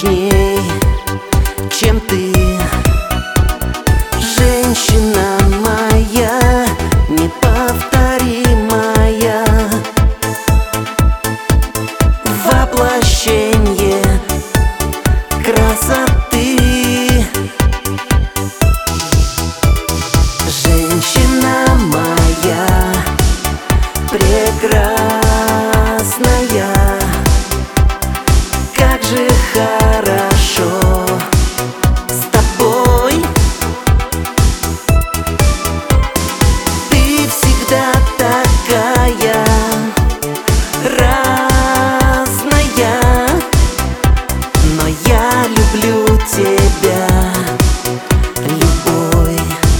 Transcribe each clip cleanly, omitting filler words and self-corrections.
точней, чем ты. Женщина моя, неповторимая, воплощение красоты. Женщина моя, прекрасная, как же хорошо с тобой. Ты всегда такая разная, но я люблю тебя, любой.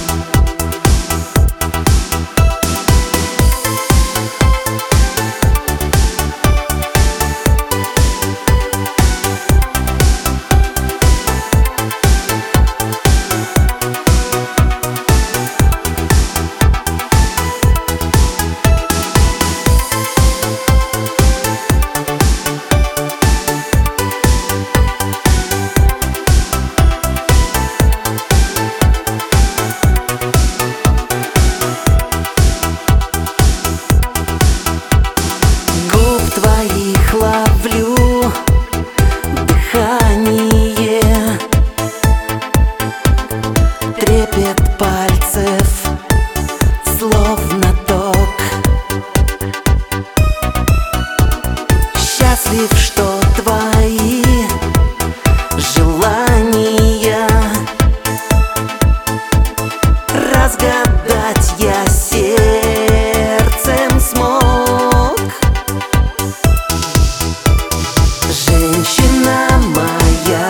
Ловлю дыхание, трепет пальцев, словно ток. Счастлив, что твои желания разгадать я сердцем смог. Женщина моя,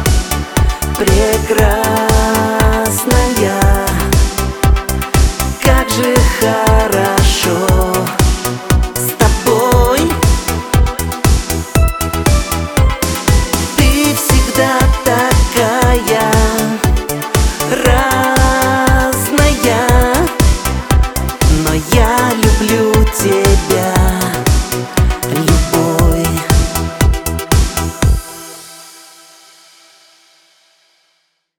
прекрасная, как же хорошо с тобой. Ты всегда такая разная, но я люблю тебя.